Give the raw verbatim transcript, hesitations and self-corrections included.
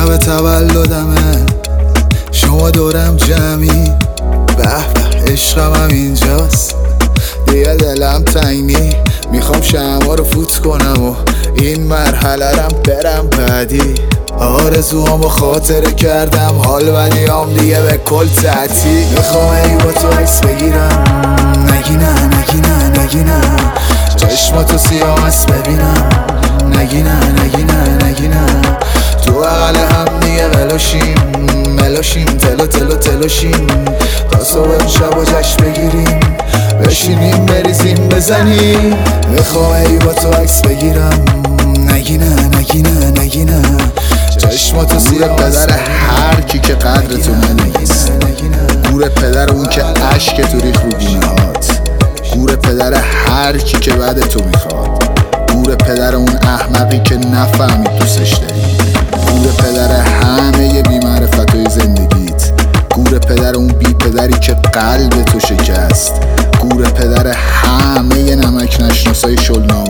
شب تولدمه، شما دورم جمعی، به به عشقم هم اینجاست، دیگه دلم تنگی، میخوام شمع رو فوت کنم و این مرحله رم برم بعدی. آرزوامو خاطره کردم، حال بدیام دیگه به کل تعطیل. میخوام ای با تو عکس بگیرم، نگی نه نگی نه نگی نه، چشماتو سیاه است ببینم، نگی نه نگی نه نگی نه، تو بغل هم دیگه ملاشیم ملاشیم تلو تلو تلاشیم، تا صبح شب و جشن بگیریم، بشینیم بریزیم بزنیم. میخوام ای با تو عکس بگیرم، نگی نه نگی نه نگی نه، چشماتو سیاه پدر هر کی که قدر تو نمی‌دونست، گور پدر اون که عشق تو ریخ رو گونه‌هات، گور پدر هر کی که بعد تو میخواد، گور پدر اون احمقی که نفهمید دوستش داری، گور پدر همه بی‌معرفتای زندگیت، گور پدر اون بی پدری که قلب تو شکست، گور پدر همه نمک نشناسای شلنام